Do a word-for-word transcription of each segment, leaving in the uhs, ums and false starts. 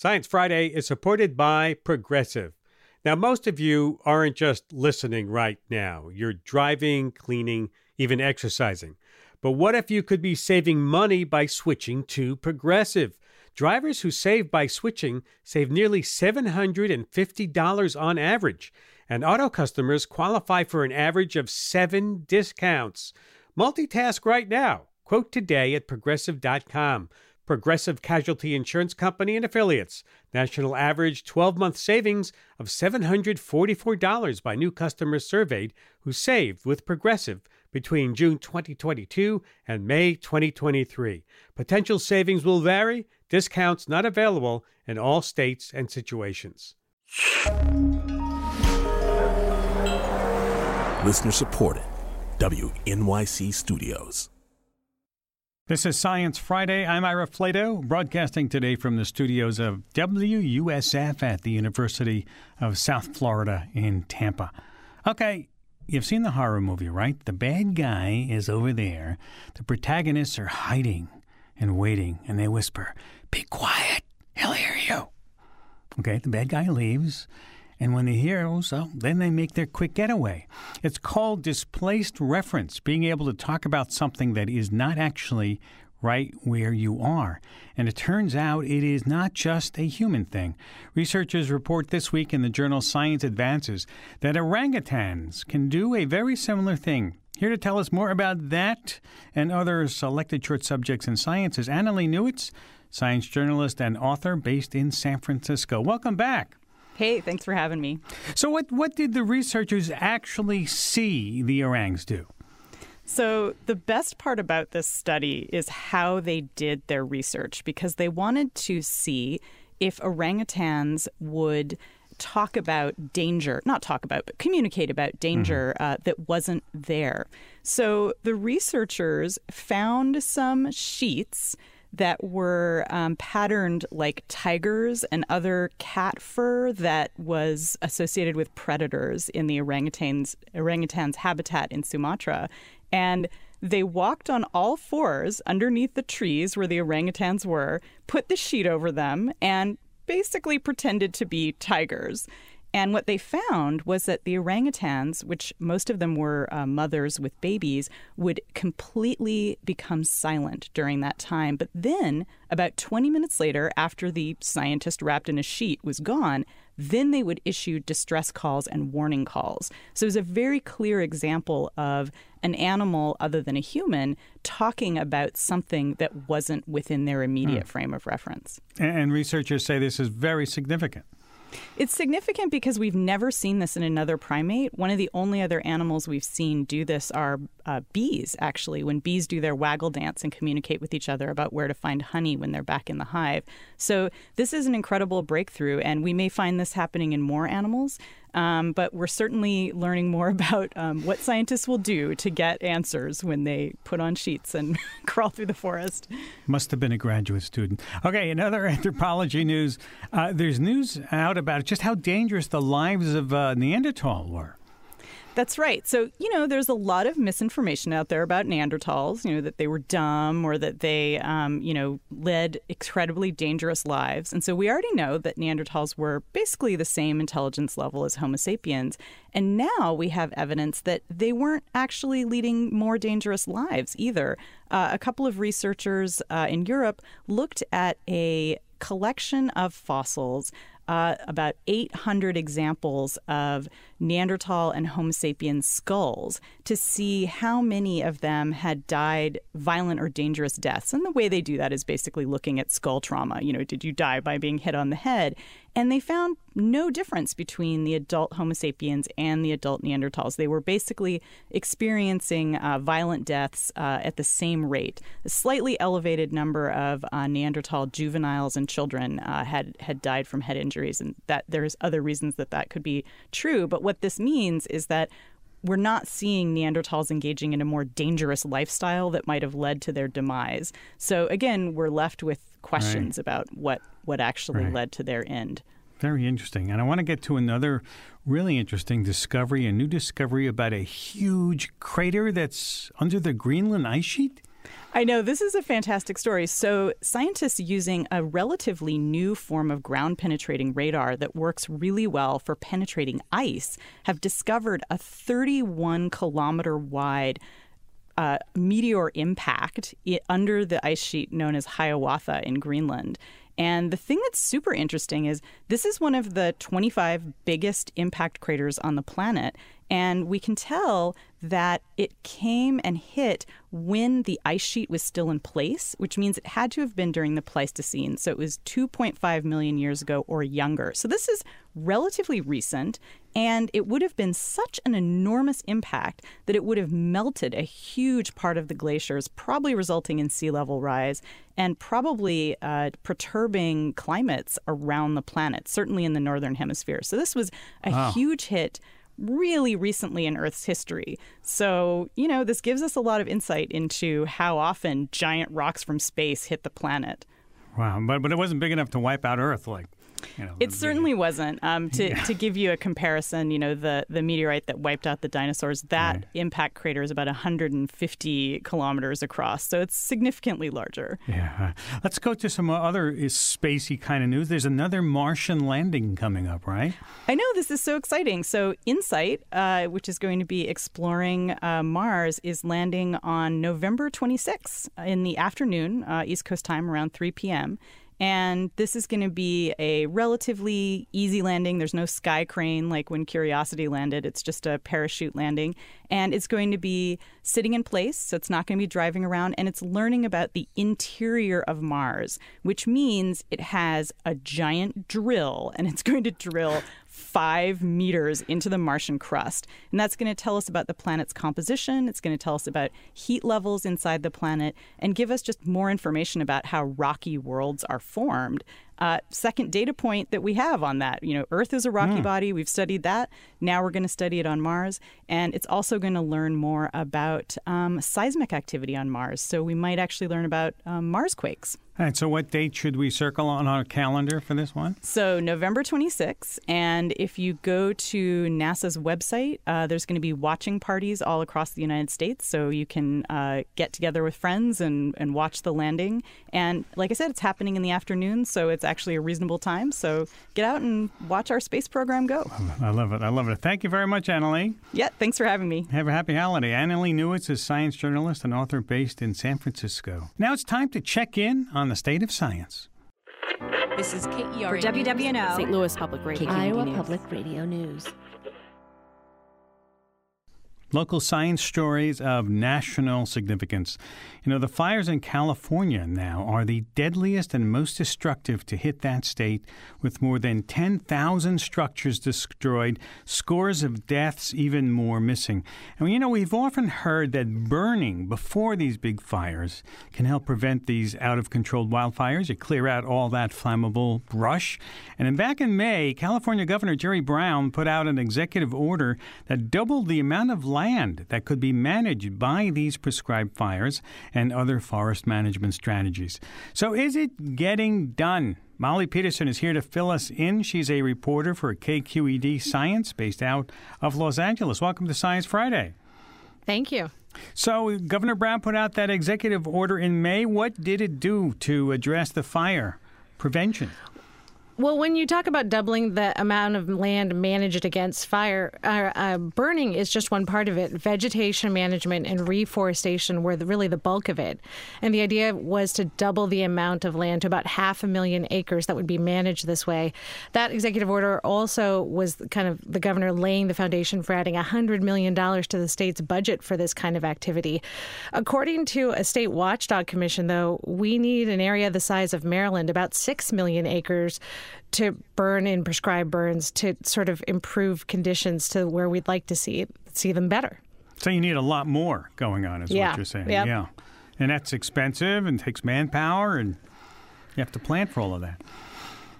Science Friday is supported by Progressive. Now, most of you aren't just listening right now. You're driving, cleaning, even exercising. But what if you could be saving money by switching to Progressive? Drivers who save by switching save nearly seven hundred fifty dollars on average, and auto customers qualify for an average of seven discounts. Multitask right now. Quote today at progressive dot com. Progressive Casualty Insurance Company and Affiliates. National average twelve-month savings of seven hundred forty-four dollars by new customers surveyed who saved with Progressive between June twenty twenty-two and May twenty twenty-three. Potential savings will vary. Discounts not available in all states and situations. Listener supported. W N Y C Studios. This is Science Friday. I'm Ira Flato, broadcasting today from the studios of W U S F at the University of South Florida in Tampa. Okay, you've seen the horror movie, right? The bad guy is over there. The protagonists are hiding and waiting, and they whisper, "Be quiet, he'll hear you." Okay, the bad guy leaves, and when the heroes, oh, then they make their quick getaway. It's called displaced reference, being able to talk about something that is not actually right where you are. And it turns out it is not just a human thing. Researchers report this week in the journal Science Advances that orangutans can do a very similar thing. Here to tell us more about that and other selected short subjects in science is Annalee Newitz, science journalist and author based in San Francisco. Welcome back. Hey, thanks for having me. So what, what did the researchers actually see the orangs do? So the best part about this study is how they did their research, because they wanted to see if orangutans would talk about danger, not talk about, but communicate about danger mm-hmm. uh, that wasn't there. So the researchers found some sheets that were um, patterned like tigers and other cat fur that was associated with predators in the orangutans orangutans habitat in Sumatra. And they walked on all fours underneath the trees where the orangutans were, put the sheet over them, and basically pretended to be tigers. And what they found was that the orangutans, which most of them were uh, mothers with babies, would completely become silent during that time. But then, about twenty minutes later, after the scientist wrapped in a sheet was gone, then they would issue distress calls and warning calls. So it was a very clear example of an animal other than a human talking about something that wasn't within their immediate mm. frame of reference. And researchers say this is very significant. It's significant because we've never seen this in another primate. One of the only other animals we've seen do this are uh, bees, actually, when bees do their waggle dance and communicate with each other about where to find honey when they're back in the hive. So this is an incredible breakthrough, and we may find this happening in more animals. Um, but we're certainly learning more about um, what scientists will do to get answers when they put on sheets and crawl through the forest. Must have been a graduate student. Okay, in other anthropology news, uh, there's news out about just how dangerous the lives of uh, Neanderthal were. That's right. So, you know, there's a lot of misinformation out there about Neanderthals, you know, that they were dumb or that they, um, you know, led incredibly dangerous lives. And so we already know that Neanderthals were basically the same intelligence level as Homo sapiens. And now we have evidence that they weren't actually leading more dangerous lives either. Uh, a couple of researchers uh, in Europe looked at a collection of fossils, uh, about eight hundred examples of Neanderthal and Homo sapiens skulls, to see how many of them had died violent or dangerous deaths. And the way they do that is basically looking at skull trauma. You know, did you die by being hit on the head? And they found no difference between the adult Homo sapiens and the adult Neanderthals. They were basically experiencing uh, violent deaths uh, at the same rate. A slightly elevated number of uh, Neanderthal juveniles and children uh, had, had died from head injuries, and that there's other reasons that that could be true. But what this means is that we're not seeing Neanderthals engaging in a more dangerous lifestyle that might have led to their demise. So again, we're left with questions right. about what, what actually right. led to their end. Very interesting. And I want to get to another really interesting discovery, a new discovery about a huge crater that's under the Greenland ice sheet. I know, this is a fantastic story. So scientists using a relatively new form of ground-penetrating radar that works really well for penetrating ice have discovered a thirty-one kilometer wide uh, meteor impact under the ice sheet known as Hiawatha in Greenland. And the thing that's super interesting is this is one of the twenty-five biggest impact craters on the planet. And we can tell that it came and hit when the ice sheet was still in place, which means it had to have been during the Pleistocene. So it was two point five million years ago or younger. So this is relatively recent. And it would have been such an enormous impact that it would have melted a huge part of the glaciers, probably resulting in sea level rise and probably uh, perturbing climates around the planet, certainly in the northern hemisphere. So this was a wow. huge hit really recently in Earth's history. So, you know, this gives us a lot of insight into how often giant rocks from space hit the planet. Wow, but but it wasn't big enough to wipe out Earth, like, you know. It certainly wasn't. Um, to, Yeah. to give you a comparison, you know, the, the meteorite that wiped out the dinosaurs, that Right. impact crater is about one hundred fifty kilometers across. So it's significantly larger. Yeah. Let's go to some other spacey kind of news. There's another Martian landing coming up, right? I know, this is so exciting. So InSight, uh, which is going to be exploring uh, Mars, is landing on November twenty-sixth in the afternoon, uh, East Coast time, around three p.m. And this is going to be a relatively easy landing. There's no sky crane like when Curiosity landed. It's just a parachute landing. And it's going to be sitting in place, so it's not going to be driving around. And it's learning about the interior of Mars, which means it has a giant drill, and it's going to drill five meters into the Martian crust. And that's going to tell us about the planet's composition. It's going to tell us about heat levels inside the planet and give us just more information about how rocky worlds are formed. Uh, second data point that we have on that, you know, Earth is a rocky Mm. body. We've studied that. Now we're going to study it on Mars. And it's also going to learn more about um, seismic activity on Mars. So we might actually learn about um, Mars quakes. All right, so what date should we circle on our calendar for this one? So November twenty-sixth, and if you go to NASA's website, uh, there's going to be watching parties all across the United States, so you can uh, get together with friends and, and watch the landing. And like I said, it's happening in the afternoon, so it's actually a reasonable time. So get out and watch our space program go. I love it. I love it. Thank you very much, Annalee. Yeah, thanks for having me. Have a happy holiday. Annalee Newitz is a science journalist and author based in San Francisco. Now it's time to check in on the state of science. This is K E R For W W N O, Saint Louis Public Radio. Iowa News. Public Radio News. Local science stories of national significance. You know, the fires in California now are the deadliest and most destructive to hit that state, with more than ten thousand structures destroyed, scores of deaths, even more missing. And, you know, we've often heard that burning before these big fires can help prevent these out-of-control wildfires. You clear out all that flammable brush. And then back in May, California Governor Jerry Brown put out an executive order that doubled the amount of land land that could be managed by these prescribed fires and other forest management strategies. So is it getting done? Molly Peterson is here to fill us in. She's a reporter for K Q E D Science based out of Los Angeles. Welcome to Science Friday. Thank you. So Governor Brown put out that executive order in May. What did it do to address the fire prevention? Well, when you talk about doubling the amount of land managed against fire, uh, uh, burning is just one part of it. Vegetation management and reforestation were the, really the bulk of it. And the idea was to double the amount of land to about half a million acres that would be managed this way. That executive order also was kind of the governor laying the foundation for adding one hundred million dollars to the state's budget for this kind of activity. According to a state watchdog commission, though, we need an area the size of Maryland, about six million acres, to burn in prescribed burns to sort of improve conditions to where we'd like to see see them better. So you need a lot more going on is Yeah. what you're saying. Yep. Yeah. And that's expensive and takes manpower, and you have to plan for all of that.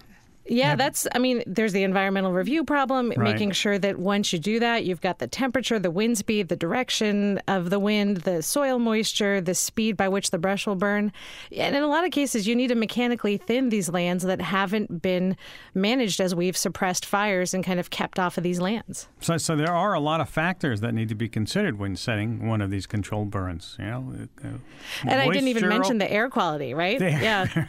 Yeah, Have- that's, I mean, there's the environmental review problem, Right. making sure that once you do that, you've got the temperature, the wind speed, the direction of the wind, the soil moisture, the speed by which the brush will burn. And in a lot of cases, you need to mechanically thin these lands that haven't been managed as we've suppressed fires and kind of kept off of these lands. So, so there are a lot of factors that need to be considered when setting one of these controlled burns. You know, uh, And I didn't even moisture- mention the air quality, right? The air- Yeah.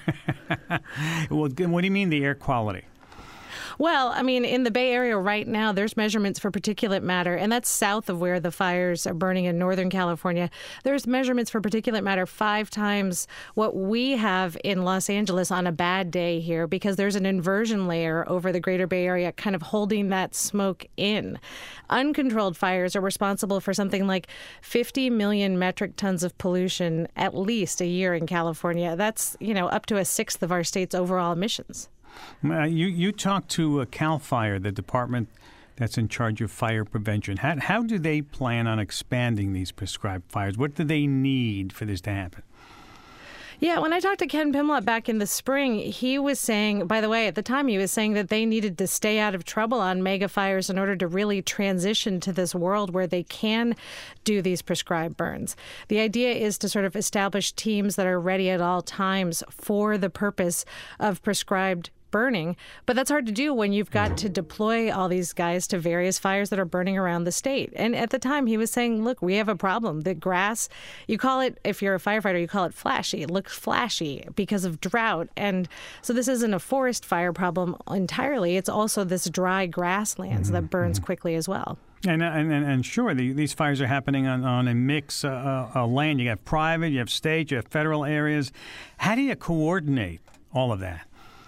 Well, what do you mean the air quality? Well, I mean, in the Bay Area right now, there's measurements for particulate matter, and that's south of where the fires are burning in Northern California. There's measurements for particulate matter five times what we have in Los Angeles on a bad day here, because there's an inversion layer over the greater Bay Area kind of holding that smoke in. Uncontrolled fires are responsible for something like fifty million metric tons of pollution at least a year in California. That's, you know, up to a sixth of our state's overall emissions. Uh, you you talked to uh, CAL FIRE, the department that's in charge of fire prevention. How, how do they plan on expanding these prescribed fires? What do they need for this to happen? Yeah, when I talked to Ken Pimlott back in the spring, he was saying, by the way, at the time he was saying that they needed to stay out of trouble on mega fires in order to really transition to this world where they can do these prescribed burns. The idea is to sort of establish teams that are ready at all times for the purpose of prescribed burning, but that's hard to do when you've got to deploy all these guys to various fires that are burning around the state. And at the time, he was saying, look, we have a problem. The grass, you call it, if you're a firefighter, you call it flashy. It looks flashy because of drought. And so this isn't a forest fire problem entirely. It's also this dry grasslands that burns quickly as well. And and, and sure, the, these fires are happening on, on a mix uh, uh, land. You have private, you have state, you have federal areas. How do you coordinate all of that?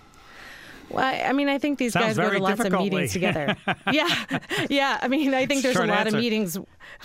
Well, I mean, I think these Sounds guys go very to lots of difficult, meetings Lee. together. yeah, yeah. I mean, I think there's Short a lot answer. of meetings.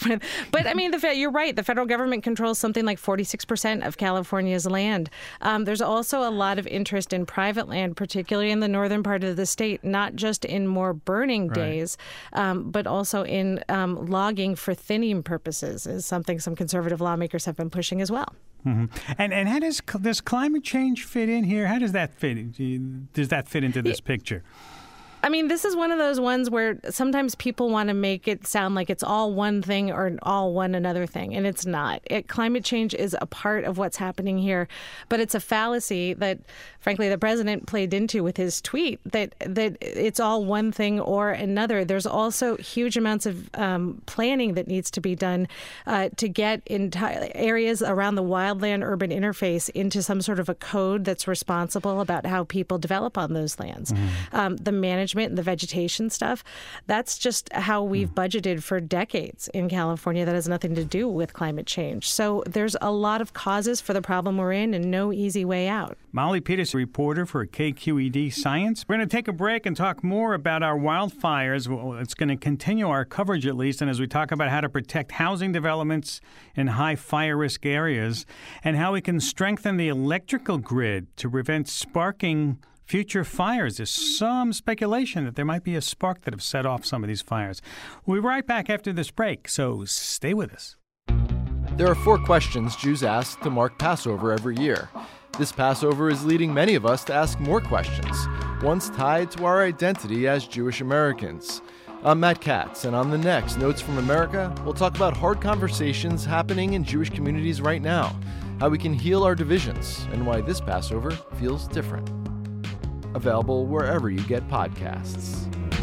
But I mean, the fe- you're right. The federal government controls something like forty-six percent of California's land. Um, there's also a lot of interest in private land, particularly in the northern part of the state, not just in more burning Right. days, um, but also in um, logging for thinning purposes is something some conservative lawmakers have been pushing as well. Mm-hmm. And and how does does climate change fit in here? How does that fit? in- Does that fit into this picture? I mean, this is one of those ones where sometimes people want to make it sound like it's all one thing or all one another thing, and it's not. It, climate change is a part of what's happening here, but it's a fallacy that, frankly, the president played into with his tweet that that it's all one thing or another. There's also huge amounts of um, planning that needs to be done uh, to get entire areas around the wildland-urban interface into some sort of a code that's responsible about how people develop on those lands. Mm. Um, the management and the vegetation stuff, that's just how we've budgeted for decades in California. That has nothing to do with climate change. So there's a lot of causes for the problem we're in and no easy way out. Molly Peters, reporter for K Q E D Science. We're going to take a break and talk more about our wildfires. Well, it's going to continue our coverage at least, and as we talk about how to protect housing developments in high fire risk areas and how we can strengthen the electrical grid to prevent sparking future fires. There's some speculation that there might be a spark that have set off some of these fires. We'll be right back after this break, so stay with us. There are four questions Jews ask to mark Passover every year. This Passover is leading many of us to ask more questions, ones tied to our identity as Jewish Americans. I'm Matt Katz, and on the next Notes from America, we'll talk about hard conversations happening in Jewish communities right now, how we can heal our divisions, and why this Passover feels different. Available wherever you get podcasts.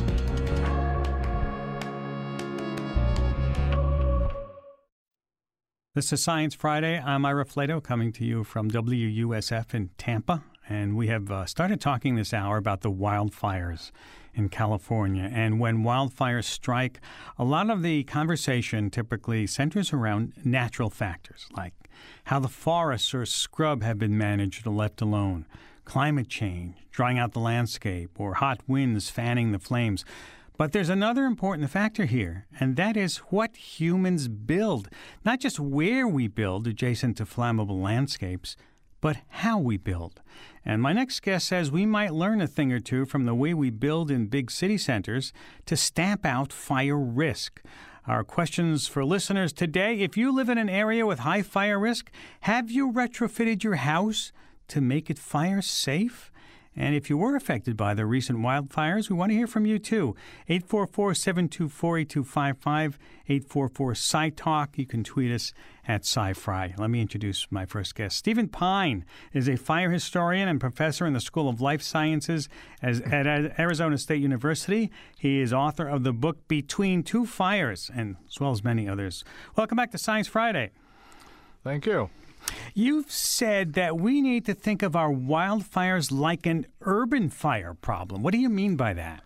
This is Science Friday. I'm Ira Flato, coming to you from W U S F in Tampa. And we have uh, started talking this hour about the wildfires in California. And when wildfires strike, a lot of the conversation typically centers around natural factors, like how the forests or scrub have been managed or left alone, climate change, drying out the landscape, or hot winds fanning the flames. But there's another important factor here, and that is what humans build. Not just where we build adjacent to flammable landscapes, but how we build. And my next guest says we might learn a thing or two from the way we build in big city centers to stamp out fire risk. Our questions for listeners today: if you live in an area with high fire risk, have you retrofitted your house to make it fire safe? And if you were affected by the recent wildfires, we want to hear from you too. eight four four, seven two four, eight two five five, eight four four, S C I Talk. You can tweet us at SciFri. Let me introduce my first guest. Stephen Pyne is a fire historian and professor in the School of Life Sciences as, at Arizona State University. He is author of the book Between Two Fires, and as well as many others. Welcome back to Science Friday. Thank you. You've said that we need to think of our wildfires like an urban fire problem. What do you mean by that?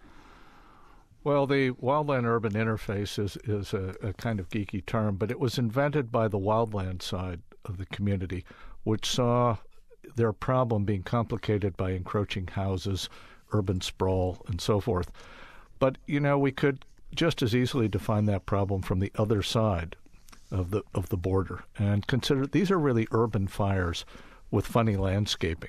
Well, the wildland-urban interface is, is a, a kind of geeky term, but it was invented by the wildland side of the community, which saw their problem being complicated by encroaching houses, urban sprawl, and so forth. But, you know, we could just as easily define that problem from the other side of the of the border and consider these are really urban fires with funny landscaping.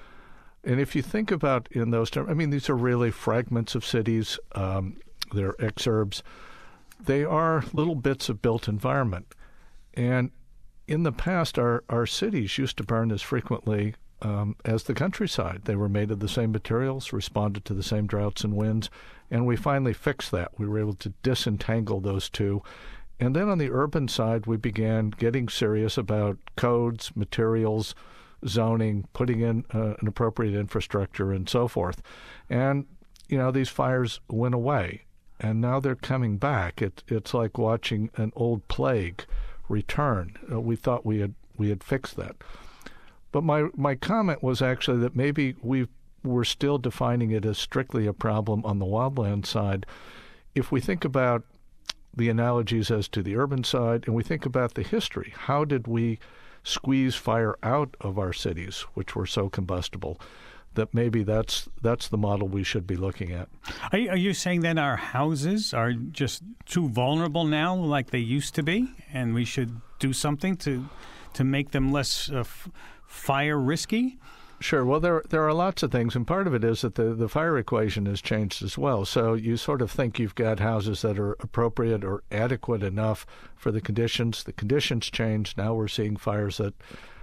And if you think about in those terms, I mean, these are really fragments of cities. Um, they're exurbs. They are little bits of built environment. And in the past, our, our cities used to burn as frequently um, as the countryside. They were made of the same materials, responded to the same droughts and winds, and we finally fixed that. We were able to disentangle those two. And then on the urban side, we began getting serious about codes, materials, zoning, putting in uh, an appropriate infrastructure, and so forth. And, you know, these fires went away, and now they're coming back. It, it's like watching an old plague return. Uh, we thought we had we had fixed that. But my, my comment was actually that maybe we were still defining it as strictly a problem on the wildland side. If we think about the analogies as to the urban side, and we think about the history. How did we squeeze fire out of our cities, which were so combustible, that maybe that's that's the model we should be looking at. Are you, are you saying that our houses are just too vulnerable now like they used to be, and we should do something to to make them less uh, f- fire risky? Sure. Well, there there are lots of things, and part of it is that the, the fire equation has changed as well. So you sort of think you've got houses that are appropriate or adequate enough for the conditions. The conditions change. Now we're seeing fires that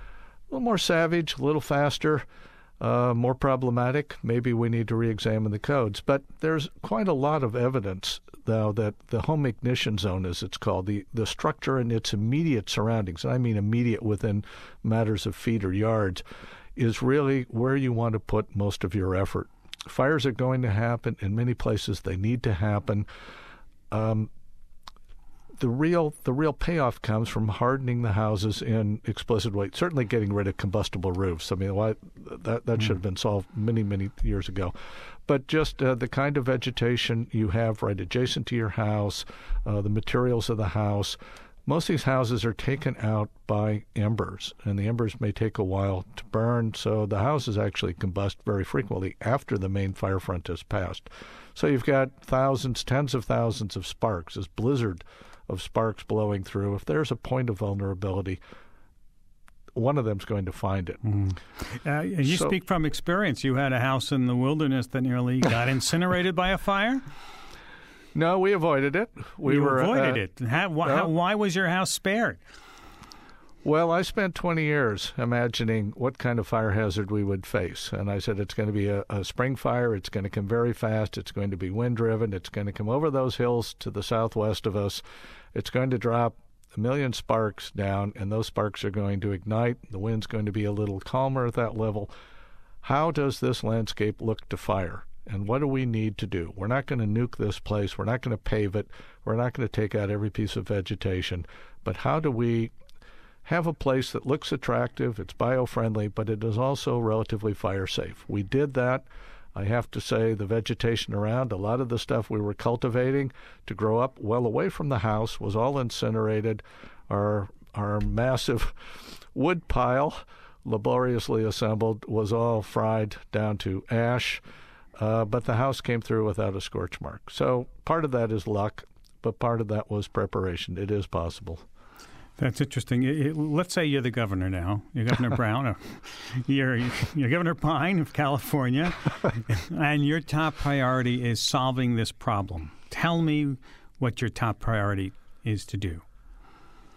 a little more savage, a little faster, uh, more problematic. Maybe we need to re-examine the codes. But there's quite a lot of evidence, though, that the home ignition zone, as it's called, the, the structure and its immediate surroundings, and I mean immediate within matters of feet or yards, is really where you want to put most of your effort. Fires are going to happen in many places. They need to happen. Um, the real the real payoff comes from hardening the houses in explicit ways. Certainly getting rid of combustible roofs. I mean, why, that, that mm. should have been solved many, many years ago. But just uh, the kind of vegetation you have right adjacent to your house, uh, the materials of the house. Most of these houses are taken out by embers, and the embers may take a while to burn, so the houses actually combust very frequently after the main fire front has passed. So you've got thousands, tens of thousands of sparks, this blizzard of sparks blowing through. If there's a point of vulnerability, one of them's going to find it. Mm. Uh, you so, speak from experience. You had a house in the wilderness that nearly got incinerated by a fire? No, we avoided it. We you were, avoided uh, it. How, wh- no. how, why was your house spared? Well, I spent twenty years imagining what kind of fire hazard we would face. And I said it's going to be a, a spring fire. It's going to come very fast. It's going to be wind-driven. It's going to come over those hills to the southwest of us. It's going to drop a million sparks down, and those sparks are going to ignite. The wind's going to be a little calmer at that level. How does this landscape look to fire? And what do we need to do? We're not going to nuke this place. We're not going to pave it. We're not going to take out every piece of vegetation. But how do we have a place that looks attractive, it's bio-friendly, but it is also relatively fire-safe? We did that. I have to say the vegetation around, a lot of the stuff we were cultivating to grow up well away from the house was all incinerated. Our, our massive wood pile, laboriously assembled, was all fried down to ash. Uh, but the house came through without a scorch mark. So part of that is luck, but part of that was preparation. It is possible. That's interesting. It, it, let's say you're the governor now. You're Governor Brown. Or you're, you're Governor Pyne of California, and your top priority is solving this problem. Tell me what your top priority is to do.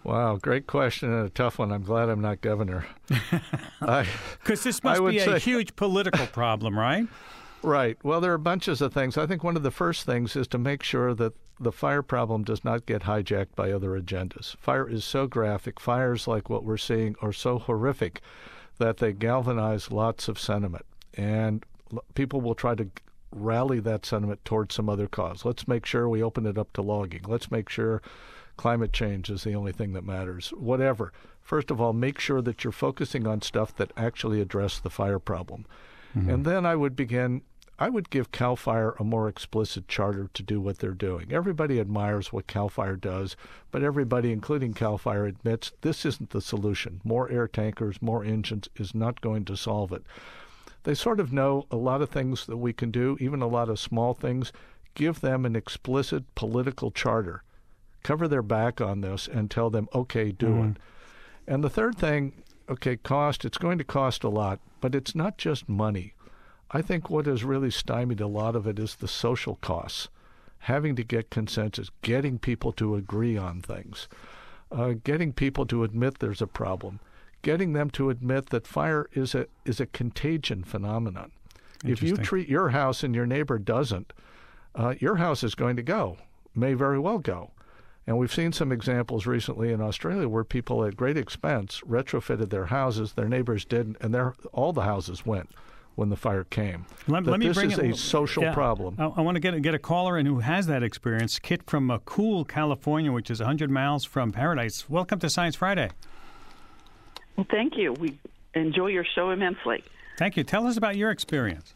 Wow, great question and a tough one. I'm glad I'm not governor. Because this must be a say, huge political problem, right? Right. Well, there are bunches of things. I think one of the first things is to make sure that the fire problem does not get hijacked by other agendas. Fire is so graphic. Fires like what we're seeing are so horrific that they galvanize lots of sentiment. And people will try to rally that sentiment towards some other cause. Let's make sure we open it up to logging. Let's make sure climate change is the only thing that matters. Whatever. First of all, make sure that you're focusing on stuff that actually address the fire problem. Mm-hmm. And then I would begin, I would give CAL FIRE a more explicit charter to do what they're doing. Everybody admires what CAL FIRE does, but everybody, including CAL FIRE, admits this isn't the solution. More air tankers, more engines is not going to solve it. They sort of know a lot of things that we can do, even a lot of small things. Give them an explicit political charter. Cover their back on this and tell them, okay, do mm. it. And the third thing, okay, cost, it's going to cost a lot, but it's not just money. I think what has really stymied a lot of it is the social costs, having to get consensus, getting people to agree on things, uh, getting people to admit there's a problem, getting them to admit that fire is a is a contagion phenomenon. If you treat your house and your neighbor doesn't, uh, your house is going to go, may very well go. And we've seen some examples recently in Australia where people at great expense retrofitted their houses, their neighbors didn't, and their, all the houses went when the fire came. Let, let me this bring is it, a social yeah, problem. I, I want to get, get a caller in who has that experience. Kit from uh, Cool, California, which is one hundred miles from Paradise. Welcome to Science Friday. Well, thank you. We enjoy your show immensely. Thank you. Tell us about your experience.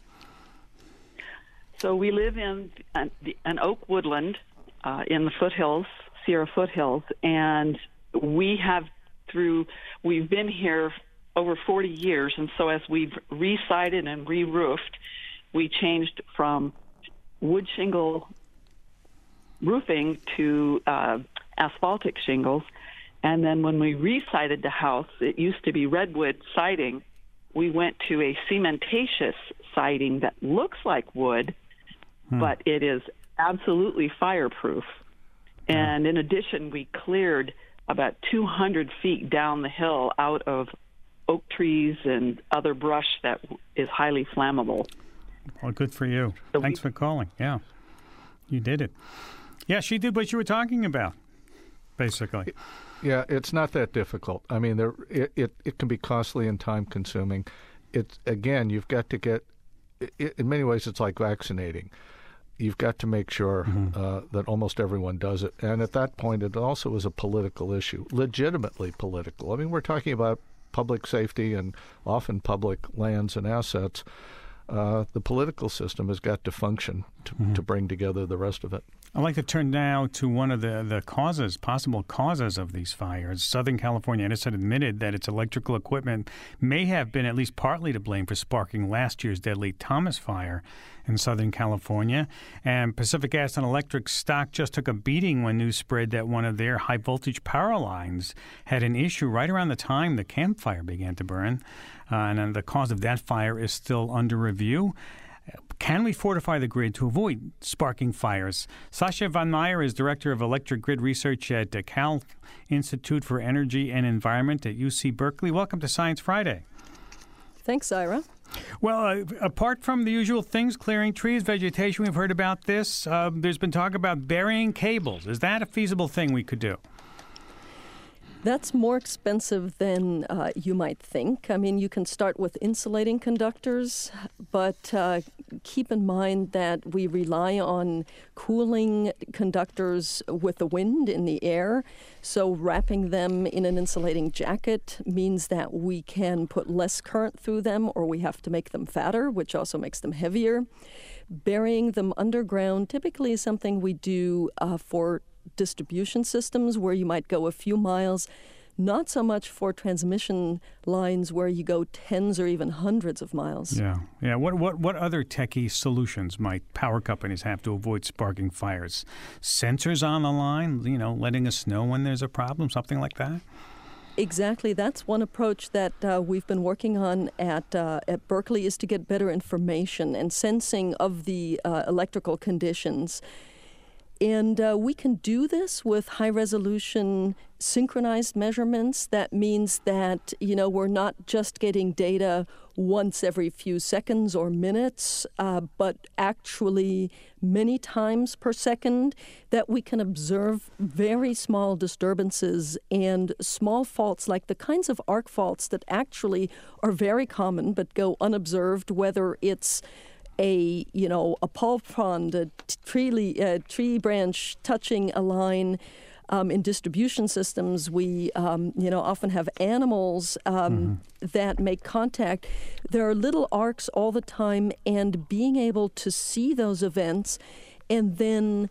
So we live in an, an oak woodland uh, in the foothills, Sierra foothills, and we have through, we've been here over forty years, and so as we've re-sided and re-roofed, we changed from wood shingle roofing to uh, asphaltic shingles. And then when we re-sided the house, it used to be redwood siding. We went to a cementatious siding that looks like wood, hmm. but it is absolutely fireproof. And in addition, we cleared about two hundred feet down the hill out of oak trees and other brush that is highly flammable. Well, good for you. So Thanks we, for calling. Yeah, you did it. Yeah, she did what you were talking about, basically. Yeah, it's not that difficult. I mean, there, it, it, it can be costly and time-consuming. It's, again, you've got to get, it, in many ways, it's like vaccinating. You've got to make sure mm-hmm. uh, that almost everyone does it. And at that point, it also is a political issue, legitimately political. I mean, we're talking about public safety and often public lands and assets. Uh, the political system has got to function to, mm-hmm. to bring together the rest of it. I'd like to turn now to one of the, the causes, possible causes of these fires. Southern California Edison admitted that its electrical equipment may have been at least partly to blame for sparking last year's deadly Thomas fire in Southern California. And Pacific Gas and Electric stock just took a beating when news spread that one of their high-voltage power lines had an issue right around the time the campfire began to burn. Uh, and the cause of that fire is still under review. Can we fortify the grid to avoid sparking fires? Sasha Van Meyer is Director of Electric Grid Research at the Cal Institute for Energy and Environment at U C Berkeley. Welcome to Science Friday. Thanks, Ira. Well, uh, apart from the usual things, clearing trees, vegetation, we've heard about this. Uh, there's been talk about burying cables. Is that a feasible thing we could do? That's more expensive than uh, you might think. I mean, you can start with insulating conductors, but uh, keep in mind that we rely on cooling conductors with the wind in the air. So wrapping them in an insulating jacket means that we can put less current through them, or we have to make them fatter, which also makes them heavier. Burying them underground typically is something we do uh, for distribution systems where you might go a few miles, not so much for transmission lines where you go tens or even hundreds of miles. Yeah, yeah. What what what other techie solutions might power companies have to avoid sparking fires? Sensors on the line, you know, letting us know when there's a problem, something like that? Exactly. That's one approach that uh, we've been working on at uh, at Berkeley, is to get better information and sensing of the uh, electrical conditions. And uh, we can do this with high-resolution synchronized measurements. That means that, you know, we're not just getting data once every few seconds or minutes, uh, but actually many times per second, that we can observe very small disturbances and small faults, like the kinds of arc faults that actually are very common but go unobserved, whether it's a, you know, a pulp pond, a tree, a tree branch touching a line. Um, in distribution systems, we, um, you know, often have animals um, mm-hmm. that make contact. There are little arcs all the time, and being able to see those events and then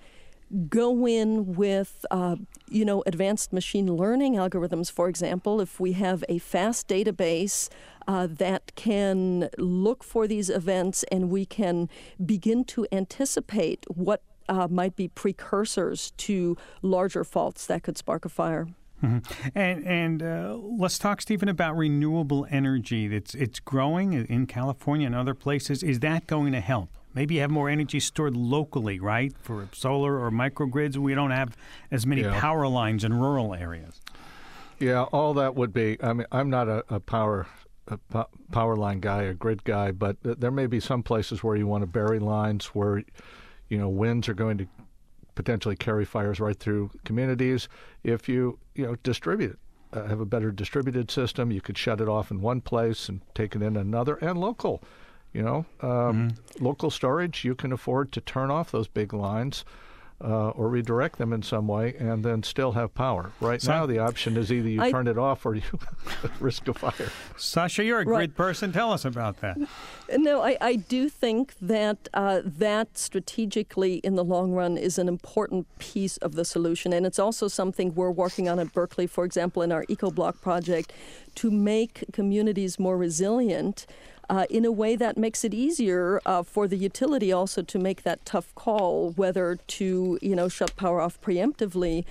go in with, uh, you know, advanced machine learning algorithms, for example, if we have a fast database uh, that can look for these events and we can begin to anticipate what Uh, might be precursors to larger faults that could spark a fire. Mm-hmm. And and uh, let's talk, Stephen, about renewable energy. It's it's growing in California and other places. Is that going to help? Maybe you have more energy stored locally, right? For solar or microgrids, we don't have as many yeah. power lines in rural areas. Yeah, all that would be. I mean, I'm not a, a power a power line guy, a grid guy, but there may be some places where you want to bury lines where, you know, winds are going to potentially carry fires right through communities. If you, you know, distribute it, uh, have a better distributed system, you could shut it off in one place and take it in another. And local, you know, um, mm-hmm. local storage, you can afford to turn off those big lines uh, or redirect them in some way and then still have power. Right so, now, the option is either you I, turn it off or you risk a fire. Sasha, you're a right. grid person. Tell us about that. No, I, I do think that uh, that strategically in the long run is an important piece of the solution. And it's also something we're working on at Berkeley, for example, in our EcoBlock project, to make communities more resilient uh, in a way that makes it easier uh, for the utility also to make that tough call, whether to, you know, shut power off preemptively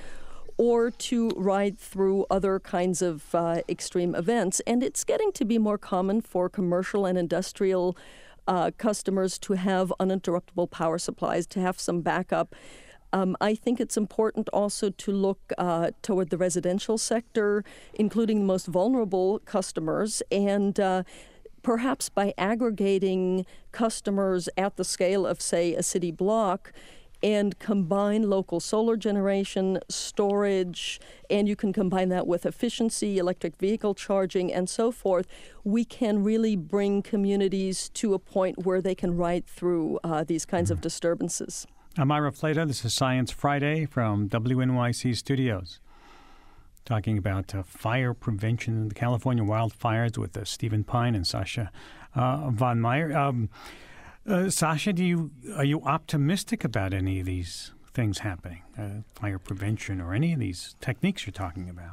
or to ride through other kinds of uh, extreme events. And it's getting to be more common for commercial and industrial uh, customers to have uninterruptible power supplies, to have some backup. Um, I think it's important also to look uh, toward the residential sector, including the most vulnerable customers, and uh, perhaps by aggregating customers at the scale of, say, a city block, and combine local solar generation, storage, and you can combine that with efficiency, electric vehicle charging, and so forth, we can really bring communities to a point where they can ride through uh, these kinds of disturbances. I'm Ira Flatow. This is Science Friday from W N Y C Studios. Talking about uh, fire prevention in the California wildfires with uh, Stephen Pine and Sasha uh, von Meyer. Um, Uh, Sasha, do you are you optimistic about any of these things happening, uh, fire prevention or any of these techniques you're talking about?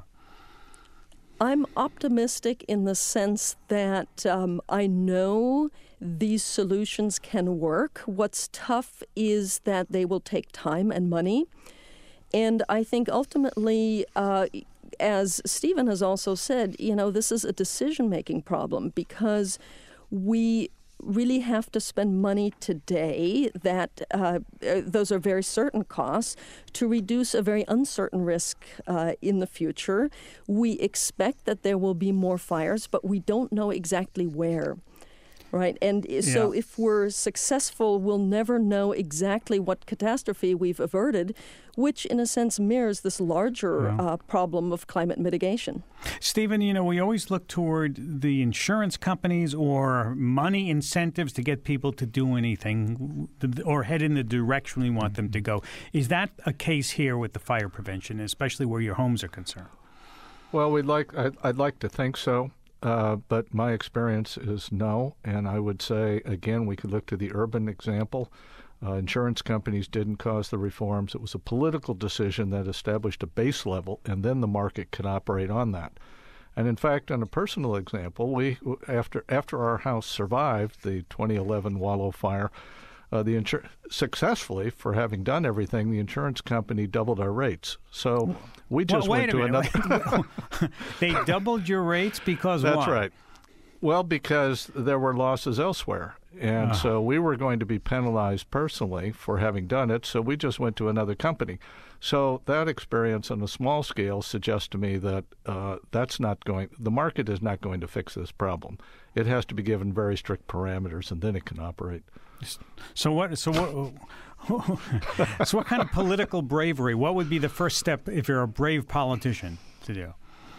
I'm optimistic in the sense that um, I know these solutions can work. What's tough is that they will take time and money. And I think ultimately, uh, as Stephen has also said, you know, this is a decision-making problem because we really have to spend money today that uh, those are very certain costs to reduce a very uncertain risk uh, in the future. We expect that there will be more fires, but we don't know exactly where. Right. And so yeah. if we're successful, we'll never know exactly what catastrophe we've averted, which in a sense mirrors this larger yeah. uh, problem of climate mitigation. Stephen, you know, we always look toward the insurance companies or money incentives to get people to do anything or head in the direction we want them to go. Is that a case here with the fire prevention, especially where your homes are concerned? Well, we'd like I'd, I'd like to think so. Uh, but my experience is no, and I would say, again, we could look to the urban example. Uh, insurance companies didn't cause the reforms. It was a political decision that established a base level, and then the market could operate on that. And in fact, on a personal example, we after after our house survived the twenty eleven Wallow fire, uh, the insur- successfully, for having done everything, the insurance company doubled our rates. So we just well, went to minute. another. They doubled your rates because That's why? right. Well, because there were losses elsewhere. And Ah. so we were going to be penalized personally for having done it, so we just went to another company. So that experience on a small scale suggests to me that uh, that's not going, the market is not going to fix this problem. It has to be given very strict parameters, and then it can operate. So what? So what? So what kind of political bravery? What would be the first step if you're a brave politician to do?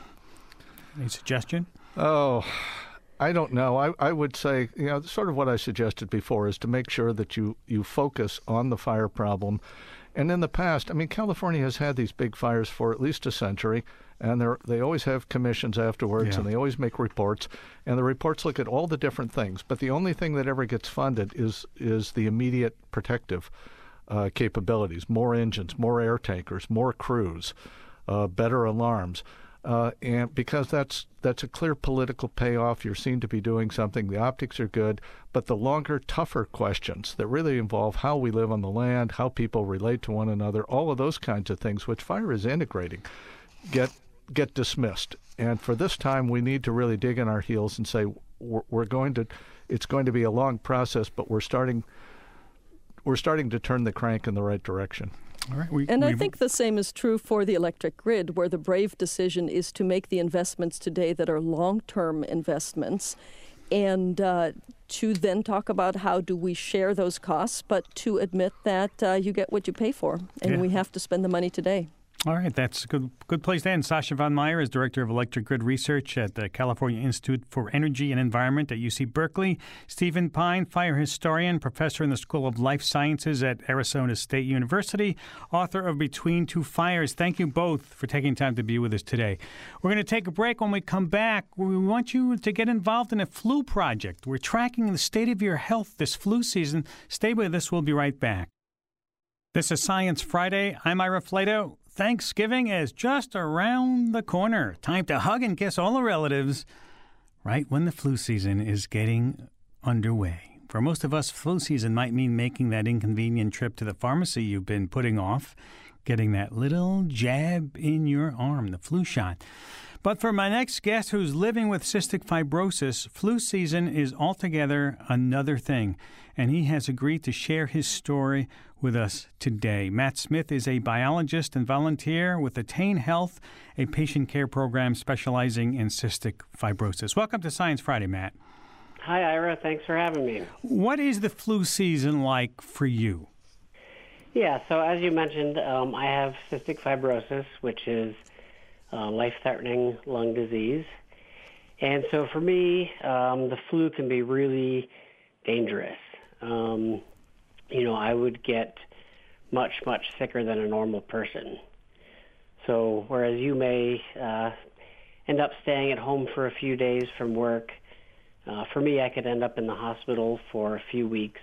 Any suggestion? Oh, I don't know. I, I would say, you know, sort of what I suggested before is to make sure that you, you focus on the fire problem. And in the past, I mean, California has had these big fires for at least a century, and they they always have commissions afterwards, Yeah. and they always make reports. And the reports look at all the different things. But the only thing that ever gets funded is, is the immediate protective uh, capabilities, more engines, more air tankers, more crews, uh, better alarms. Uh, and because that's that's a clear political payoff, you're seen to be doing something. The optics are good, but the longer, tougher questions that really involve how we live on the land, how people relate to one another, all of those kinds of things, which fire is integrating, get get dismissed. And for this time, we need to really dig in our heels and say we're, we're going to. It's going to be a long process, but we're starting. We're starting to turn the crank in the right direction. All right. We, And I we've- think the same is true for the electric grid, where the brave decision is to make the investments today that are long-term investments, and uh, to then talk about how do we share those costs, but to admit that uh, you get what you pay for, and Yeah. we have to spend the money today. All right, that's a good, good place to end. Sasha Von Meyer is Director of Electric Grid Research at the California Institute for Energy and Environment at U C Berkeley. Stephen Pine, fire historian, professor in the School of Life Sciences at Arizona State University, author of Between Two Fires. Thank you both for taking time to be with us today. We're going to take a break. When we come back, we want you to get involved in a flu project. We're tracking the state of your health this flu season. Stay with us. We'll be right back. This is Science Friday. I'm Ira Flato. Thanksgiving is just around the corner. Time to hug and kiss all the relatives right when the flu season is getting underway. For most of us, flu season might mean making that inconvenient trip to the pharmacy you've been putting off, getting that little jab in your arm, the flu shot. But for my next guest who's living with cystic fibrosis, flu season is altogether another thing, and he has agreed to share his story with us today. Matt Smith is a biologist and volunteer with Attain Health, a patient care program specializing in cystic fibrosis. Welcome to Science Friday, Matt. Hi, Ira. Thanks for having me. What is the flu season like for you? Yeah, so as you mentioned, um, I have cystic fibrosis, which is uh, life-threatening lung disease. And so for me, um, the flu can be really dangerous. Um, you know, I would get much, much sicker than a normal person. So whereas you may uh, end up staying at home for a few days from work, uh, for me, I could end up in the hospital for a few weeks.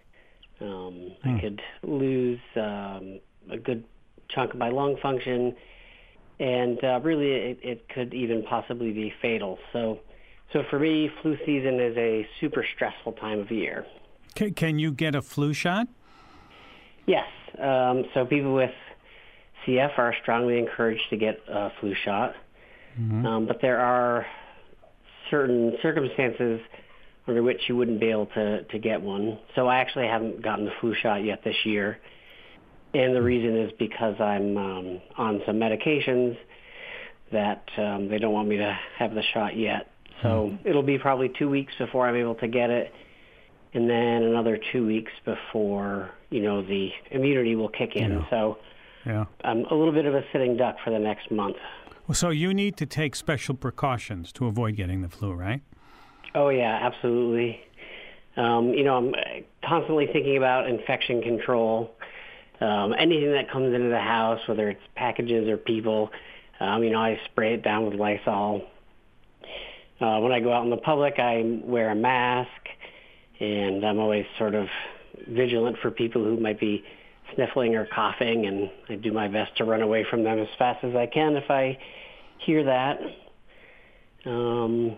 Um, Hmm. I could lose um, a good chunk of my lung function, and uh, really it, it could even possibly be fatal. So, so for me, flu season is a super stressful time of year. Can, can you get a flu shot? Yes. Um, so people with C F are strongly encouraged to get a flu shot. Mm-hmm. Um, but there are certain circumstances under which you wouldn't be able to, to get one. So I actually haven't gotten the flu shot yet this year. And the reason is because I'm um, on some medications that um, they don't want me to have the shot yet. So mm-hmm. it'll be probably two weeks before I'm able to get it, and then another two weeks before, you know, the immunity will kick in. Yeah. So yeah. I'm a little bit of a sitting duck for the next month. So you need to take special precautions to avoid getting the flu, right? Oh, yeah, absolutely. Um, you know, I'm constantly thinking about infection control. Um, anything that comes into the house, whether it's packages or people, um, you know, I spray it down with Lysol. Uh, when I go out in the public, I wear a mask, and I'm always sort of vigilant for people who might be sniffling or coughing, and I do my best to run away from them as fast as I can if I hear that. Um,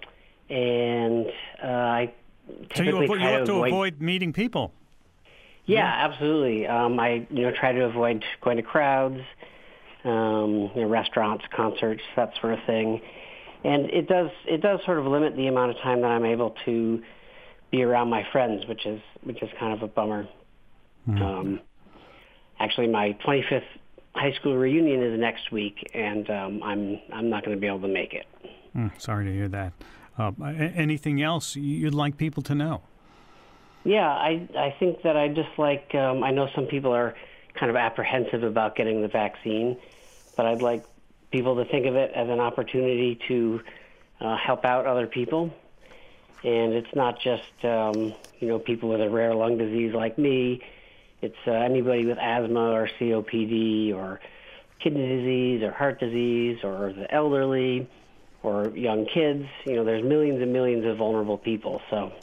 and uh, I so you, typically avo- you try have to to avoid... avoid meeting people. Yeah, Yeah. absolutely. Um, I you know try to avoid going to crowds, um, you know, restaurants, concerts, that sort of thing. And it does it does sort of limit the amount of time that I'm able to be around my friends, which is which is kind of a bummer. Mm-hmm. Um, actually, my twenty-fifth high school reunion is next week, and um, I'm I'm not going to be able to make it. Mm, sorry to hear that. Uh, anything else you'd like people to know? Yeah, I I think that I just like um, I know some people are kind of apprehensive about getting the vaccine, but I'd like people to think of it as an opportunity to uh, help out other people. And it's not just, um, you know, people with a rare lung disease like me. It's uh, anybody with asthma or C O P D or kidney disease or heart disease or the elderly or young kids. You know, there's millions and millions of vulnerable people. So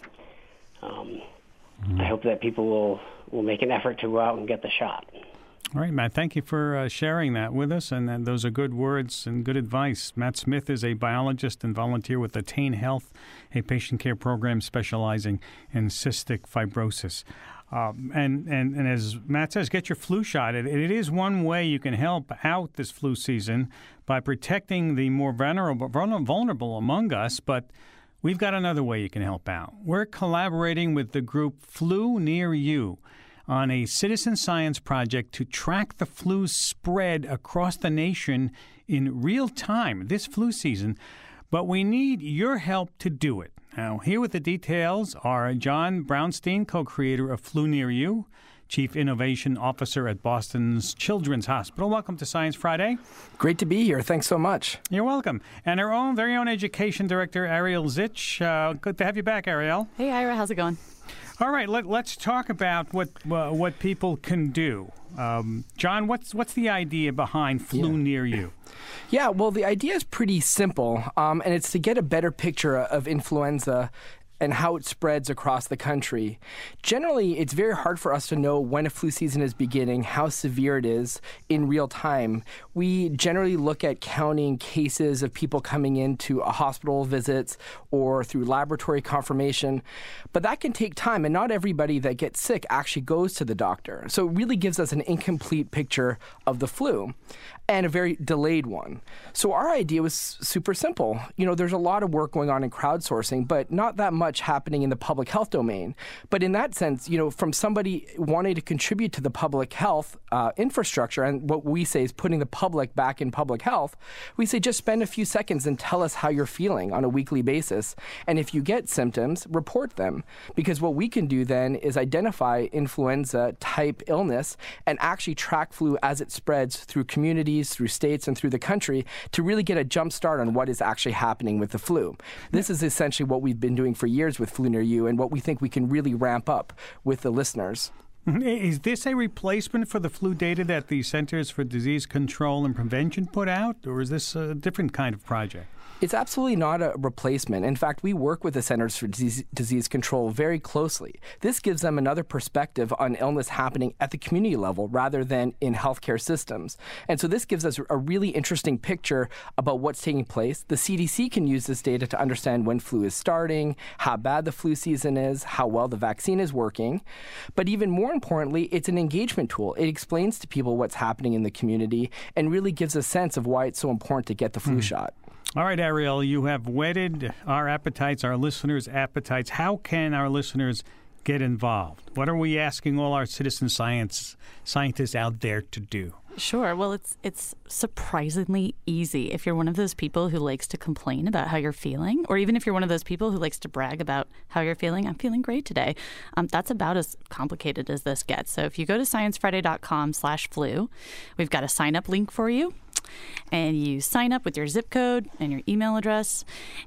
um, mm-hmm. I hope that people will, will make an effort to go out and get the shot. All right, Matt, thank you for uh, sharing that with us, and, and those are good words and good advice. Matt Smith is a biologist and volunteer with Attain Health, a patient care program specializing in cystic fibrosis. Um, and, and, and as Matt says, get your flu shot. It, it is one way you can help out this flu season by protecting the more vulnerable, vulnerable among us, but we've got another way you can help out. We're collaborating with the group Flu Near You on a citizen science project to track the flu's spread across the nation in real time this flu season, but we need your help to do it. Now, here with the details are John Brownstein, co-creator of Flu Near You, Chief Innovation Officer at Boston's Children's Hospital. Welcome to Science Friday. Great to be here. Thanks so much. You're welcome. And our own very own Education Director, Ariel Zich. Uh, good to have you back, Ariel. Hey, Ira. How's it going? All right, let, let's talk about what uh, what people can do. Um, John, what's what's the idea behind Flu yeah. Near You? Yeah, well, the idea is pretty simple, um, and it's to get a better picture of influenza and how it spreads across the country. Generally, it's very hard for us to know when a flu season is beginning, how severe it is in real time. We generally look at counting cases of people coming into a hospital visits or through laboratory confirmation, but that can take time, and not everybody that gets sick actually goes to the doctor. So it really gives us an incomplete picture of the flu, and a very delayed one. So our idea was super simple. You know, there's a lot of work going on in crowdsourcing, but not that much happening in the public health domain. But in that sense, you know, from somebody wanting to contribute to the public health uh, infrastructure, and what we say is putting the public back in public health, we say just spend a few seconds and tell us how you're feeling on a weekly basis. And if you get symptoms, report them. Because what we can do then is identify influenza-type illness and actually track flu as it spreads through communities, through states, and through the country to really get a jump start on what is actually happening with the flu. This is essentially what we've been doing for years with Flu Near You, and what we think we can really ramp up with the listeners. Is this a replacement for the flu data that the Centers for Disease Control and Prevention put out, or is this a different kind of project? It's absolutely not a replacement. In fact, we work with the Centers for Disease, Disease Control very closely. This gives them another perspective on illness happening at the community level rather than in healthcare systems. And so this gives us a really interesting picture about what's taking place. The C D C can use this data to understand when flu is starting, how bad the flu season is, how well the vaccine is working. But even more importantly, it's an engagement tool. It explains to people what's happening in the community and really gives a sense of why it's so important to get the flu mm. shot. All right, Ariel, you have whetted our appetites, our listeners' appetites. How can our listeners get involved? What are we asking all our citizen science scientists out there to do? Sure. Well, it's it's surprisingly easy. If you're one of those people who likes to complain about how you're feeling, or even if you're one of those people who likes to brag about how you're feeling, I'm feeling great today. Um, that's about as complicated as this gets. So if you go to science friday dot com slash flu, we've got a sign up link for you. And you sign up with your zip code and your email address,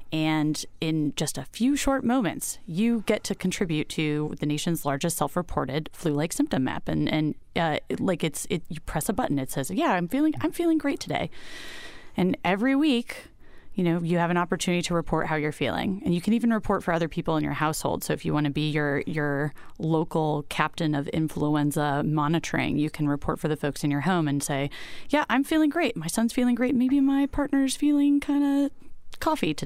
and in just a few short moments, you get to contribute to the nation's largest self-reported flu-like symptom map. And and uh, like it's it, you press a button, it says, "Yeah, I'm feeling I'm feeling great today." And every week, you know, you have an opportunity to report how you're feeling. And you can even report for other people in your household. So if you want to be your your local captain of influenza monitoring, you can report for the folks in your home and say, yeah, I'm feeling great. My son's feeling great. Maybe my partner's feeling kind of coffee today.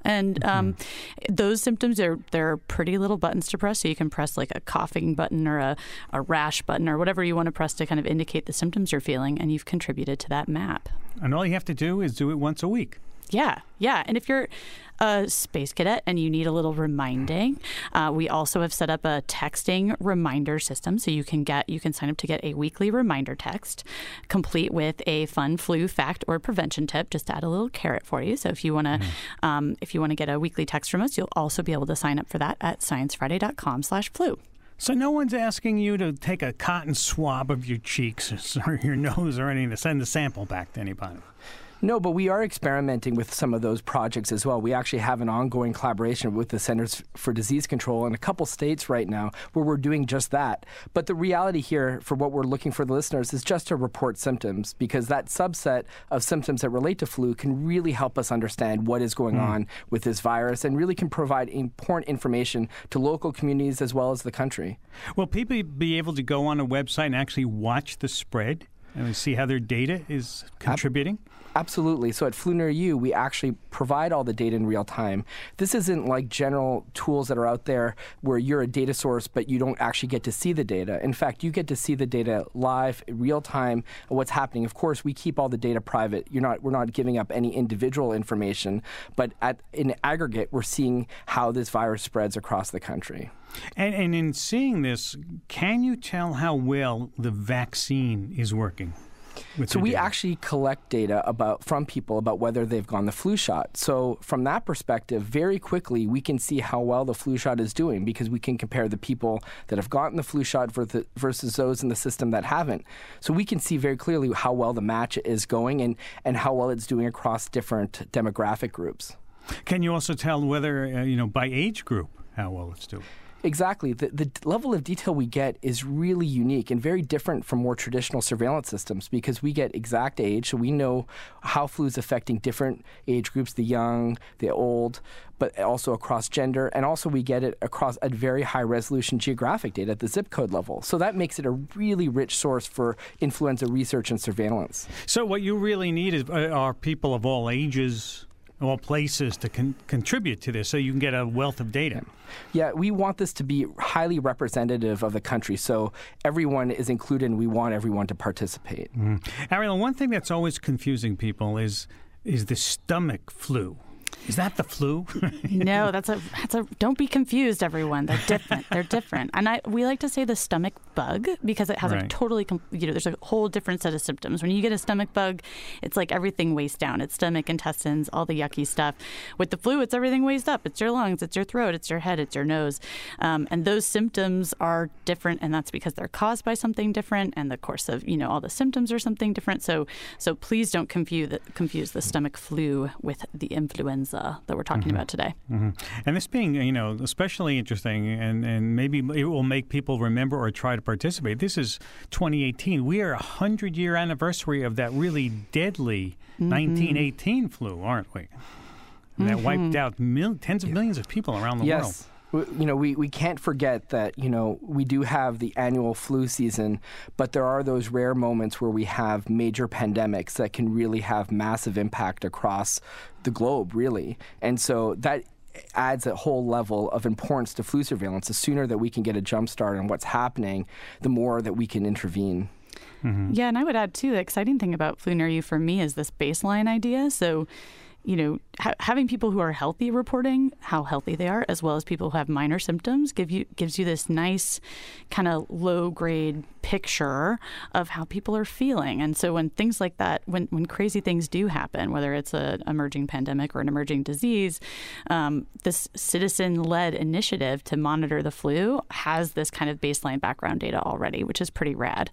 And um, mm-hmm. those symptoms are they're pretty little buttons to press. So you can press like a coughing button or a, a rash button or whatever you want to press to kind of indicate the symptoms you're feeling, and you've contributed to that map. And all you have to do is do it once a week. Yeah, yeah. And if you're a space cadet and you need a little reminding, uh, we also have set up a texting reminder system. So you can get you can sign up to get a weekly reminder text, complete with a fun flu fact or prevention tip, just to add a little carrot for you. So if you want to mm-hmm. um, if you want to get a weekly text from us, you'll also be able to sign up for that at science friday dot com slash flu. So no one's asking you to take a cotton swab of your cheeks or your nose or anything to send the sample back to anybody? No, but we are experimenting with some of those projects as well. We actually have an ongoing collaboration with the Centers for Disease Control in a couple states right now where we're doing just that. But the reality here for what we're looking for the listeners is just to report symptoms, because that subset of symptoms that relate to flu can really help us understand what is going mm. on with this virus and really can provide important information to local communities as well as the country. Will people be able to go on a website and actually watch the spread and see how their data is contributing? Absolutely. So at Flu Near You, we actually provide all the data in real time. This isn't like general tools that are out there where you're a data source, but you don't actually get to see the data. In fact, you get to see the data live, in real time, what's happening. Of course, we keep all the data private. You're not, we're not giving up any individual information, but at, in aggregate, we're seeing how this virus spreads across the country. And, and in seeing this, can you tell how well the vaccine is working? So we data? actually collect data about from people about whether they've gone the flu shot. So from that perspective, very quickly, we can see how well the flu shot is doing because we can compare the people that have gotten the flu shot versus those in the system that haven't. So we can see very clearly how well the match is going and, and how well it's doing across different demographic groups. Can you also tell whether, uh, you know, by age group, how well it's doing? Exactly. The, the level of detail we get is really unique and very different from more traditional surveillance systems because we get exact age, so we know how flu is affecting different age groups, the young, the old, but also across gender, and also we get it across a very high-resolution geographic data at the zip code level. So that makes it a really rich source for influenza research and surveillance. So what you really need is uh, are people of all ages, all places to con- contribute to this so you can get a wealth of data. Yeah, we want this to be highly representative of the country, so everyone is included and we want everyone to participate. Mm. Ariel, one thing that's always confusing people is is the stomach flu. Is that the flu? No, that's a that's a. Don't be confused, everyone. They're different. They're different. And I we like to say the stomach bug because it has right. a totally you know there's a whole different set of symptoms. When you get a stomach bug, it's like everything weighs down. It's stomach, intestines, all the yucky stuff. With the flu, it's everything weighs up. It's your lungs, it's your throat, it's your head, it's your nose, um, and those symptoms are different, and that's because they're caused by something different, and the course of you know all the symptoms are something different. So so please don't confuse the, confuse the stomach flu with the influenza that we're talking mm-hmm. about today. Mm-hmm. And this being, you know, especially interesting, and, and maybe it will make people remember or try to participate. This is twenty eighteen. We are a hundred-year anniversary of that really deadly mm-hmm. nineteen eighteen flu, aren't we? And that mm-hmm. wiped out mil- tens of millions of people around the yes. world. You know, we, we can't forget that, you know, we do have the annual flu season, but there are those rare moments where we have major pandemics that can really have massive impact across the globe, really. And so that adds a whole level of importance to flu surveillance. The sooner that we can get a jump start on what's happening, the more that we can intervene. Mm-hmm. Yeah, and I would add, too, the exciting thing about Flu Near You for me is this baseline idea. So you know, ha- having people who are healthy reporting how healthy they are, as well as people who have minor symptoms, give you gives you this nice kind of low-grade picture of how people are feeling. And so when things like that, when, when crazy things do happen, whether it's an emerging pandemic or an emerging disease, um, this citizen-led initiative to monitor the flu has this kind of baseline background data already, which is pretty rad.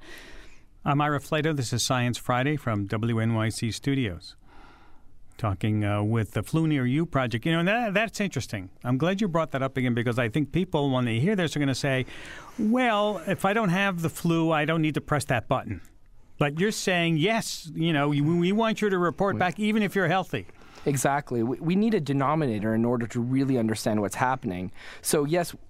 I'm Ira Flato. This is Science Friday from W N Y C Studios. Talking uh, with the Flu Near You project. You know, that, that's interesting. I'm glad you brought that up again because I think people, when they hear this, are going to say, well, if I don't have the flu, I don't need to press that button. But you're saying, yes, you know, we, we want you to report back even if you're healthy. Exactly. We, we need a denominator in order to really understand what's happening. So, yes,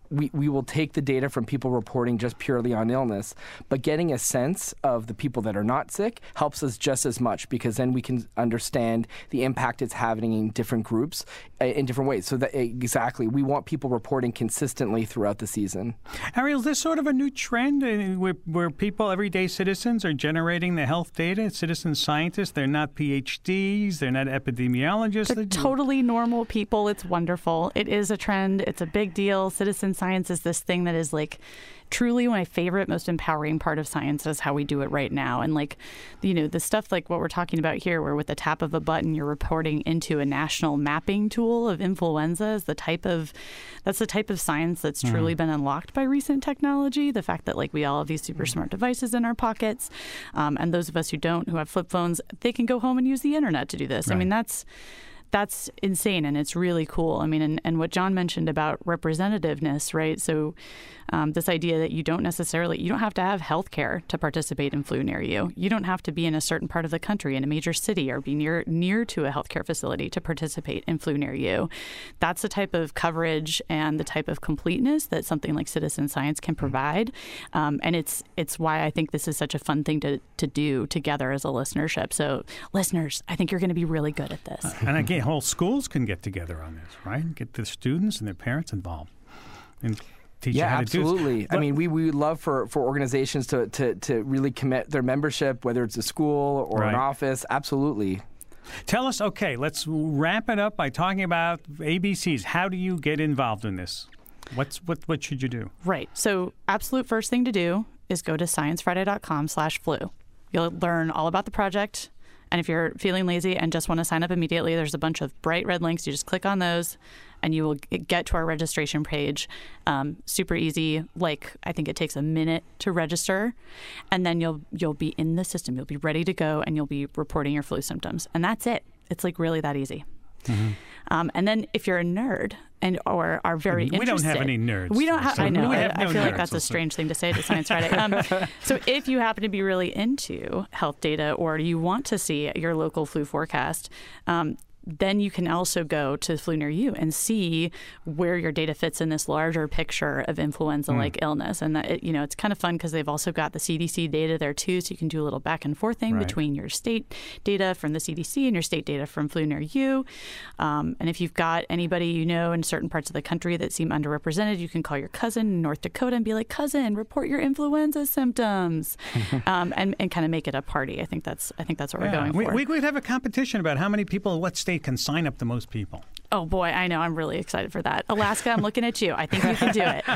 we, we will take the data from people reporting just purely on illness, but getting a sense of the people that are not sick helps us just as much, because then we can understand the impact it's having in different groups uh, in different ways. So that exactly, we want people reporting consistently throughout the season. Ariel, is this sort of a new trend uh, where, where people, everyday citizens, are generating the health data? Citizen scientists, they're not P H Ds, they're not epidemiologists. They're totally normal people. It's wonderful. It is a trend. It's a big deal. Citizen science is this thing that is like truly my favorite, most empowering part of science is how we do it right now. And like, you know, the stuff like what we're talking about here, where with the tap of a button, you're reporting into a national mapping tool of influenza is the type of, that's the type of science that's mm. truly been unlocked by recent technology. The fact that like we all have these super smart devices in our pockets. Um, and those of us who don't, who have flip phones, they can go home and use the internet to do this. Right. I mean, that's, That's insane, and it's really cool. I mean, and, and what John mentioned about representativeness, right? So um, this idea that you don't necessarily, you don't have to have health care to participate in Flu Near You. You don't have to be in a certain part of the country, in a major city, or be near near to a healthcare facility to participate in Flu Near You. That's the type of coverage and the type of completeness that something like citizen science can provide. Um, and it's it's why I think this is such a fun thing to, to do together as a listenership. So listeners, I think you're going to be really good at this. Uh, and again, whole schools can get together on this, right? Get the students and their parents involved and teach yeah, you how absolutely. to do this. I mean, we, we would love for, for organizations to, to, to really commit their membership, whether it's a school or right. an office. Absolutely. Tell us, okay, let's wrap it up by talking about A B Cs. How do you get involved in this? What's what what should you do? Right. So absolute first thing to do is go to science friday dot com slash flu. You'll learn all about the project. And if you're feeling lazy and just want to sign up immediately, there's a bunch of bright red links. You just click on those, and you will get to our registration page. Um, super easy. Like, I think it takes a minute to register, and then you'll you'll be in the system. You'll be ready to go, and you'll be reporting your flu symptoms. And that's it. It's like really that easy. Mm-hmm. Um, and then if you're a nerd and or are very we interested. We don't have any nerds. We don't have, so I know. We I, have no I feel nerds, like that's a strange thing to say to Science Friday. Um, so if you happen to be really into health data or you want to see your local flu forecast, um, then you can also go to Flu Near You and see where your data fits in this larger picture of influenza-like mm. illness. And that it, you know, it's kind of fun because they've also got the C D C data there too, so you can do a little back and forth thing right. between your state data from the C D C and your state data from Flu Near You. Um, and if you've got anybody you know in certain parts of the country that seem underrepresented, you can call your cousin in North Dakota and be like, cousin, report your influenza symptoms, um, and, and kind of make it a party. I think that's I think that's what yeah. we're going we, for. We could have a competition about how many people in what state can sign up the most people. Oh, boy, I know. I'm really excited for that. Alaska, I'm looking at you. I think you can do it.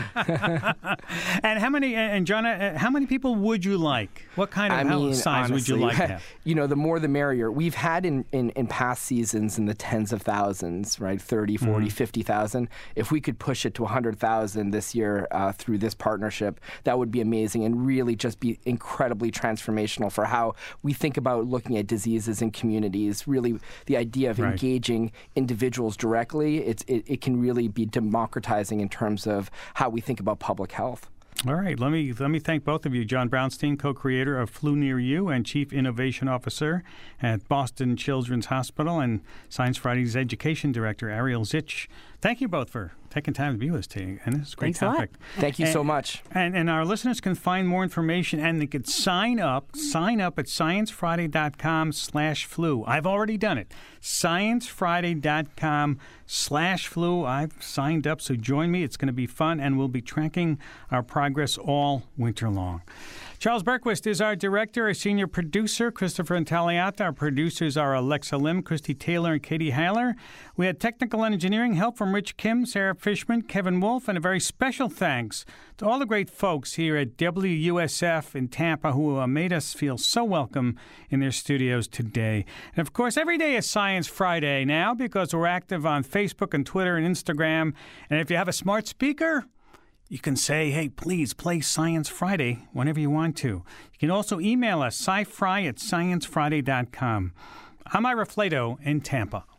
And how many, and John, uh, how many people would you like? What kind of I mean, size honestly, would you like to have? You know, the more the merrier. We've had in, in, in past seasons in the tens of thousands, right? thirty, forty, mm-hmm. fifty thousand. If we could push it to one hundred thousand this year uh, through this partnership, that would be amazing and really just be incredibly transformational for how we think about looking at diseases in communities. Really, the idea of right. engaging individuals directly, it's, it, it can really be democratizing in terms of how we think about public health. All right, let me let me thank both of you. John Brownstein, co-creator of Flu Near You and Chief Innovation Officer at Boston Children's Hospital, and Science Friday's Education Director, Ariel Zich. Thank you both for taking time to be with us today, and this is a great Thanks topic. A lot. Thank you and, so much. And and our listeners can find more information, and they could sign up, sign up at science friday dot com slash flu. I've already done it. science friday dot com slash flu. I've signed up, so join me. It's going to be fun, and we'll be tracking our progress all winter long. Charles Bergquist is our director, our senior producer, Christopher Intagliata. Our producers are Alexa Lim, Christy Taylor, and Katie Heiler. We had technical engineering help from Rich Kim, Sarah Fishman, Kevin Wolf, and a very special thanks to all the great folks here at W U S F in Tampa who uh, made us feel so welcome in their studios today. And, of course, every day is Science Friday now because we're active on Facebook and Twitter and Instagram. And if you have a smart speaker, you can say, hey, please play Science Friday whenever you want to. You can also email us, sci fry at science friday dot com. I'm Ira Flato in Tampa.